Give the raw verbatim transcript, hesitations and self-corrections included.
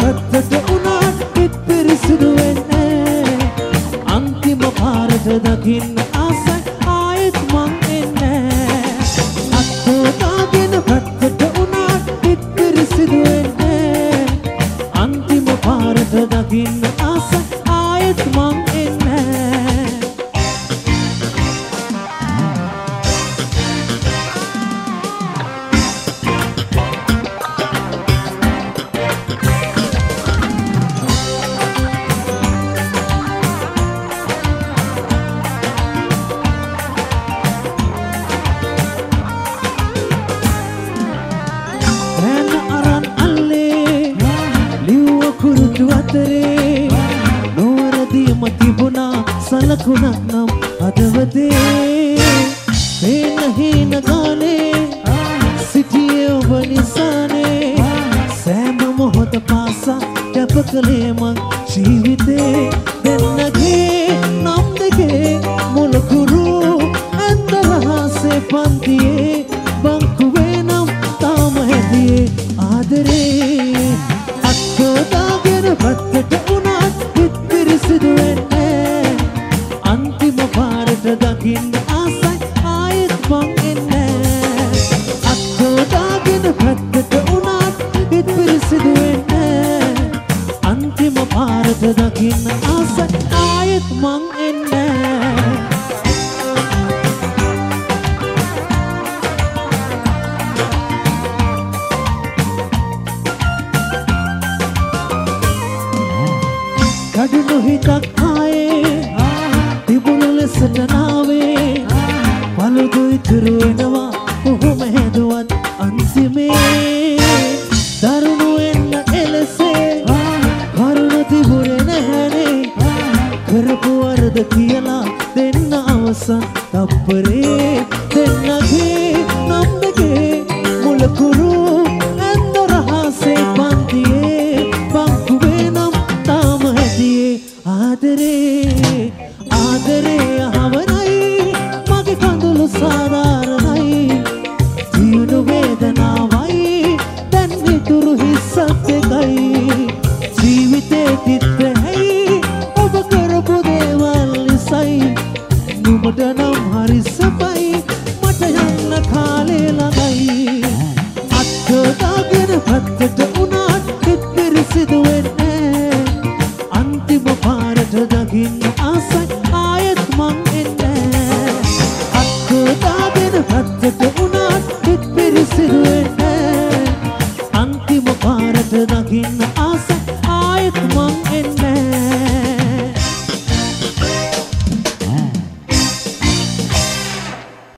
පැත්තට උනාට හිත පිරිසිදු වෙන්නේ අන්තිම පාරට දකින්න ආසයි ආයෙත් මං එන්නේ අත්හොදාගෙන පැත්තට උනාට හිත පිරිසිදු වෙන්නේ අන්තිම පාරට දකින්න ආසයි ආයෙත් මං එන්නේ සලකුණක් නම් හදවතේ පේන හීන ගානේ සිටියේ ඔබ නිසානේ සෑම මොහොත පාසා කැප කළේ මං ජීවිතේ දෙන්නගේ නම් දෙකේ මොලකුරු ඇත්ත රහසේ පන්තියේ බංකුවේ නම් තාම හැදියේ ආදරේ අත්හොදාගෙන පැත්තට උනාත් හිත පිරිසිදු වෙන්නේ අන්තිම පාරට දකින්න ආසයි ආයෙත් මං එන්නේ අත්හොදාගෙන පැත්තට උනාත් හිත පිරිසිදු වෙන්නේ අන්තිම පාරට දකින්න ආසයි ආයෙත් මං එන්නේ කඩුණු හිතක් ආයේ තිබුණු ලෙසට නාවේ පළුදු ඉතුරු වෙනවා කොහොම හැදුවත් අන්තිමේ දරුණු වෙන්න එලෙසේ කරුණ තිබුණේ නැහැනේ කරපු වරද කියලා දෙන්න අවසන් තප්පරේ දෙන්නගේ නම් දෙකේ මුලකුරු ඇත්ත රහසේ පන්තියේ බංකුවේ නම් තාම හැදියේ ආදරේ ආදරේ අහවනයි මගේ කඳුළු සාධාරණයි ජීවන වේදනාවයි දැන් ඉතුරු හිස්සක් දෙකයි ජීවිතේ තිත්‍රයි ඔබ කරපු දේවල් නිසයි නුඹට නම් හරි සපයි මට යන්න කාලේ ළඟයි අත්හොදාගෙන පැත්තට උනාට හිත පිරිසිදු වෙන්නේ අන්තිම පාරට දකින්න ආසයි ආයෙත් මං එන්නේ අත්හොදාගෙන පැත්තට උනාට හිත පිරිසිදු වෙන්නේ අන්තිම පාරට දකින්න